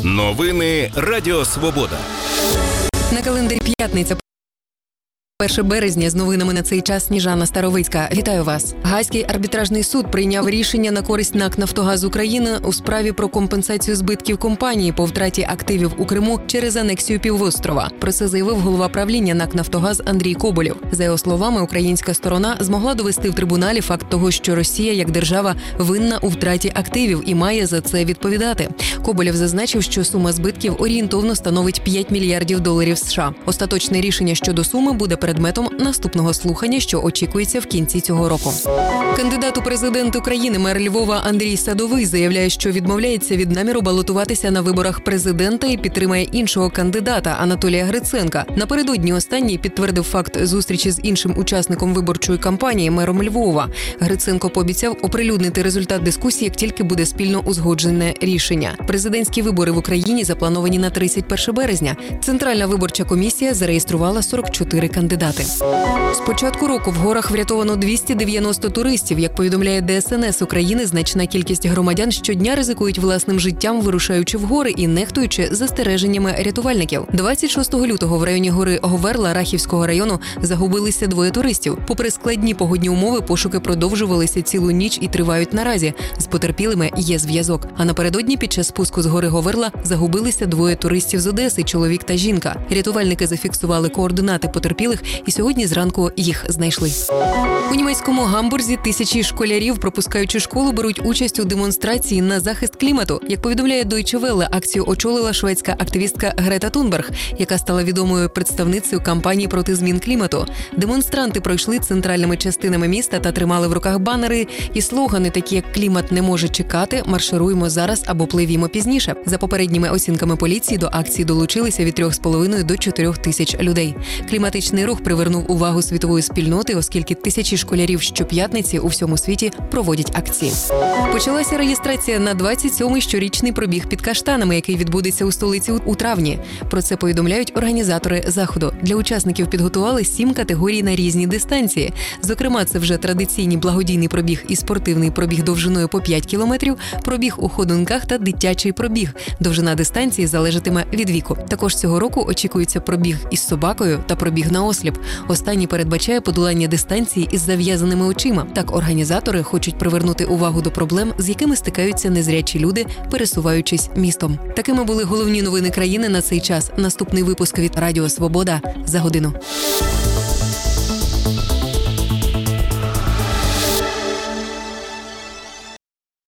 Новини Радіо Свобода. На календарі п'ятниця. 1 березня з новинами на цей час Сніжана Старовицька. Вітаю вас. Гаазький арбітражний суд прийняв рішення на користь НАК «Нафтогаз України» у справі про компенсацію збитків компанії по втраті активів у Криму через анексію півострова. Про це заявив голова правління НАК «Нафтогаз» Андрій Коболєв. За його словами, українська сторона змогла довести в трибуналі факт того, що Росія як держава винна у втраті активів і має за це відповідати. Коболєв зазначив, що сума збитків орієнтовно становить $5 мільярдів США. Остаточне рішення щодо суми буде предметом наступного слухання, що очікується в кінці цього року. Кандидат у президенти України, мер Львова Андрій Садовий заявляє, що відмовляється від наміру балотуватися на виборах президента і підтримає іншого кандидата Анатолія Гриценка. Напередодні останній підтвердив факт зустрічі з іншим учасником виборчої кампанії, мером Львова. Гриценко пообіцяв оприлюднити результат дискусії, як тільки буде спільно узгоджене рішення. Президентські вибори в Україні заплановані на 31 березня. Центральна виборча комісія зареєструвала 44 кандидати. З початку року в горах врятовано 290 туристів. Як повідомляє ДСНС України, значна кількість громадян щодня ризикують власним життям, вирушаючи в гори і нехтуючи застереженнями рятувальників. 26 лютого в районі гори Говерла Рахівського району загубилися 2 туристів. Попри складні погодні умови, пошуки продовжувалися цілу ніч і тривають наразі. З потерпілими є зв'язок. А напередодні під час спуску з гори Говерла загубилися 2 туристів з Одеси – чоловік та жінка. Рятувальники зафіксували координати потерпілих і сьогодні зранку їх знайшли. У німецькому Гамбурзі тисячі школярів, пропускаючи школу, беруть участь у демонстрації на захист клімату. Як повідомляє Deutsche Welle, акцію очолила шведська активістка Грета Тунберг, яка стала відомою представницею кампанії проти змін клімату. Демонстранти пройшли центральними частинами міста та тримали в руках банери і слогани, такі як «Клімат не може чекати», «Маршируємо зараз» або «Пливімо пізніше». За попередніми оцінками поліції, до акції долучилися від 3,5 до 4 тисяч людей. Кліматичний рух привернув увагу світової спільноти, оскільки тисячі школярів щоп'ятниці у всьому світі проводять акції. Почалася реєстрація на 27-й щорічний пробіг під каштанами, який відбудеться у столиці у травні. Про це повідомляють організатори заходу. Для учасників підготували 7 категорій на різні дистанції. Зокрема, це вже традиційний благодійний пробіг і спортивний пробіг довжиною по 5 кілометрів, пробіг у ходунках та дитячий пробіг. Довжина дистанції залежатиме від віку. Також цього року очікується пробіг із собакою та пробіг на осліп. Останній передбачає подолання дистанції із зав'язаними очима. Так організатори хочуть привернути увагу до проблем, з якими стикаються незрячі люди, пересуваючись містом. Такими були головні новини країни на цей час. Наступний випуск від Радіо Свобода за годину.